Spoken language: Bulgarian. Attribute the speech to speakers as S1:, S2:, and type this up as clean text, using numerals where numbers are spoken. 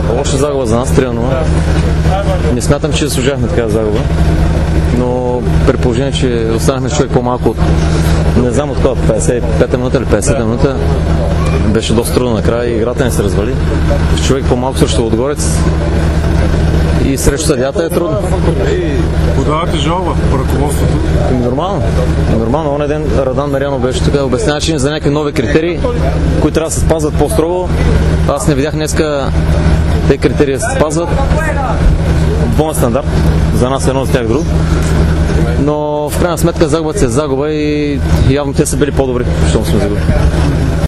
S1: Лоша загуба за нас, 3-0. Не смятам, че заслужахме такава загуба, но при положение, че останахме с човек по-малко от, не знам от кога, 55-та минута или 50-та минута, беше доста трудно накрая и играта не се развали. С човек по-малко срещу Лудогорец и срещу съдията е трудно.
S2: Подавате жалба в ръководството?
S1: Нормално. Нормално. Оня ден Радан Марянов беше тук, обясняваше за някакви нови критерии, които трябва да се спазват по-строго. Аз не видях днеска тези критерии да се спазват. Двоен стандарт. За нас едно, за тях друго. Но в крайна сметка загубата се загуба и явно те са били по-добри, защото сме загубили.